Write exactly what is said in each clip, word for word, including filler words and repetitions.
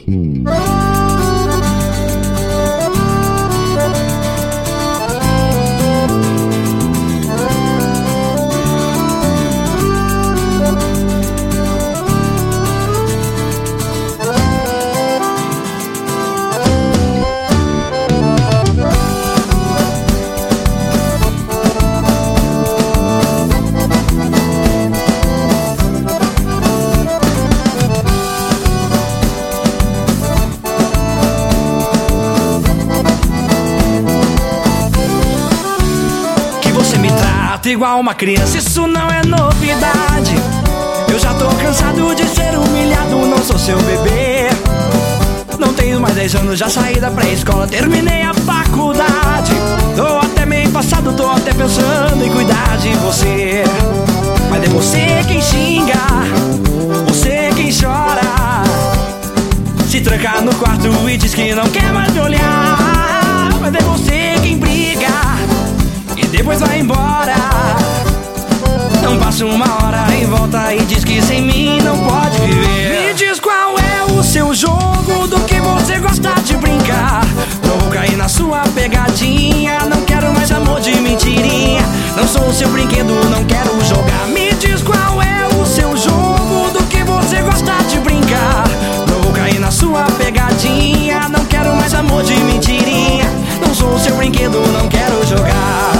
Igual uma criança, isso não é novidade. Eu já tô cansado de ser humilhado, não sou seu bebê. Não tenho mais dez anos, já saí da pré-escola, terminei a faculdade. Tô até meio passado, tô até pensando em cuidar de você. Mas é você quem xinga, você quem chora, se tranca no quarto e diz que não quer mais me olhar. Mas é você quem briga e depois vai embora. Não passa uma hora e volta e diz que sem mim não pode viver. Me diz qual é o seu jogo, do que você gosta de brincar. Não vou cair na sua pegadinha, não quero mais amor de mentirinha. Não sou o seu brinquedo, não quero jogar. Me diz qual é o seu jogo, do que você gosta de brincar. Não vou cair na sua pegadinha, não quero mais amor de mentirinha. Não sou o seu brinquedo, não quero jogar.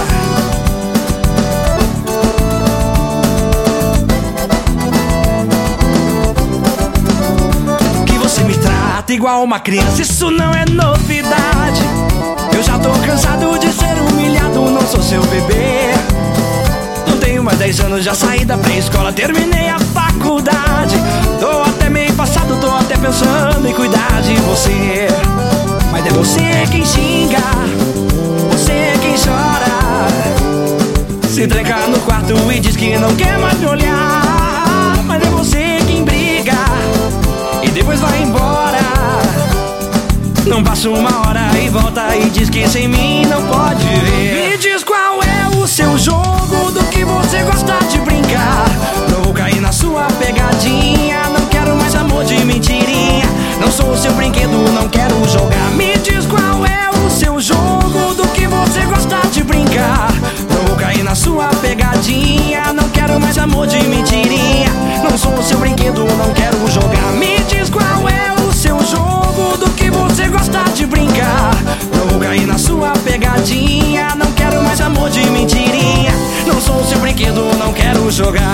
Igual uma criança, isso não é novidade. Eu já tô cansado de ser humilhado, não sou seu bebê. Não tenho mais dez anos, já saí da pré-escola, terminei a faculdade. Tô até meio passado, tô até pensando em cuidar de você. Mas é você quem xinga, você quem chora, se tranca no quarto e diz que não quer mais me olhar. Mas é você quem briga e depois vai embora. Não passa uma hora e volta e diz que sem mim não pode viver. Me diz qual é o seu jogo, do que você gosta de brincar. Não vou cair na sua pegadinha, não quero mais amor de mentirinha. Não sou o seu brinquedo, não quero jogar. Me diz qual é o seu jogo, do que você gosta de brincar. Não vou cair na sua pegadinha, não quero mais amor de mentirinha. Não sou o seu brinquedo, não quero jogar. Me diz qual é o seu jogo, do que você gosta de brincar. Não vou cair na sua pegadinha, não quero mais amor de mentirinha. Não sou o seu brinquedo, não quero jogar.